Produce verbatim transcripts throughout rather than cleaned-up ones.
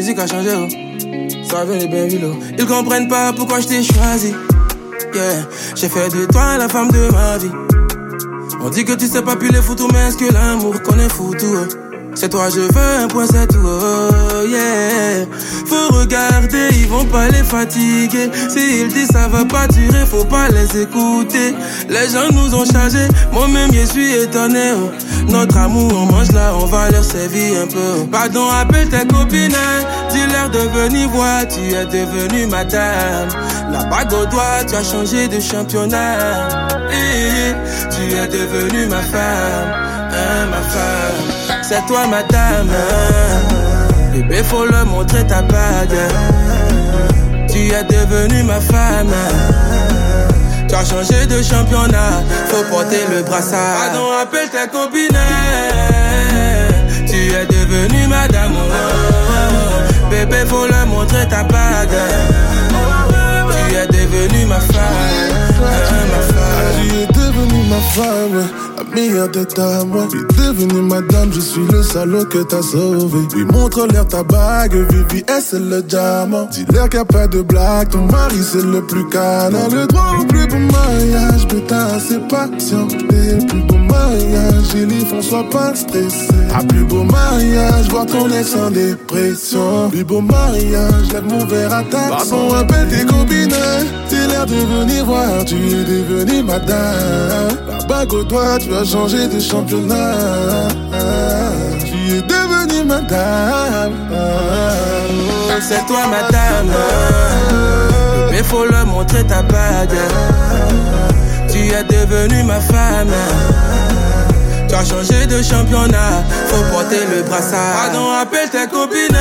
musique a changé, oh. Ça vient de Benville, oh. Ils comprennent pas pourquoi je t'ai choisi. Yeah, j'ai fait de toi la femme de ma vie. On dit que tu sais pas piler foutu, mais est-ce que l'amour connaît foutu, oh. C'est toi je veux, un point c'est tout, oh yeah. Faut regarder, ils vont pas les fatiguer. S'ils disent ça va pas durer, faut pas les écouter. Les gens nous ont chargés, moi-même je suis étonné, oh. Notre amour on mange là, on va leur servir un peu. Pardon, appelle tes copines, dis-leur de venir voir, tu es devenue madame. La bague au doigt, tu as changé de championnat. Et tu es devenue ma femme, hein, ma femme. C'est toi madame, hein. Bébé faut leur montrer ta bague. Tu es devenue ma femme. Tu as changé de championnat, faut porter le brassard. Pardon, appelle tes copines. Tu es devenue madame, oh. Bébé faut leur montrer ta bague. Tu es devenue ma femme, hein, ma femme. Tu es devenue ma femme, ouais. La meilleure de ta moi. Tu es devenue madame, je suis le salaud que t'as sauvé. Oui, montre-leur ta bague, Vivi, et c'est le diamant. Dis-leur qu'il n'y a pas de blague, ton mari c'est le plus canon. Le droit au plus beau mariage, mais t'as assez patient. T'es le plus beau mariage, et les fonds soient pas stressés. Un plus beau mariage, voir ton ex en dépression. Plus beau mariage, lève mon verre à ta Pardon, appelle tes copines. T'es l'air de venir voir, tu es devenue madame. La bague au doigt, tu as changé de championnat. Tu es devenue madame. C'est toi madame. Mais faut leur montrer ta bague. Tu es devenue ma femme. Tu as changé de championnat, faut porter le brassard. Pardon, appelle tes copines.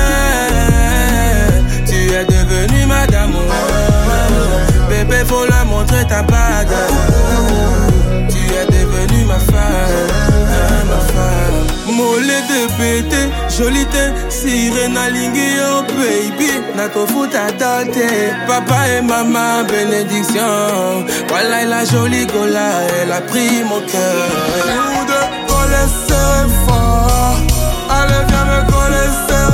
Tu es devenue madame, oh. Bébé, faut leur montrer ta bague. Tu es devenue ma femme, hein, ma femme. Mollet de pété, jolie teint, sirène aligné, oh baby. Nato fout à doter, papa et maman, bénédiction. Voilà la jolie gola, elle a pris mon cœur. Nous deux, coller fort. Allez, viens me coller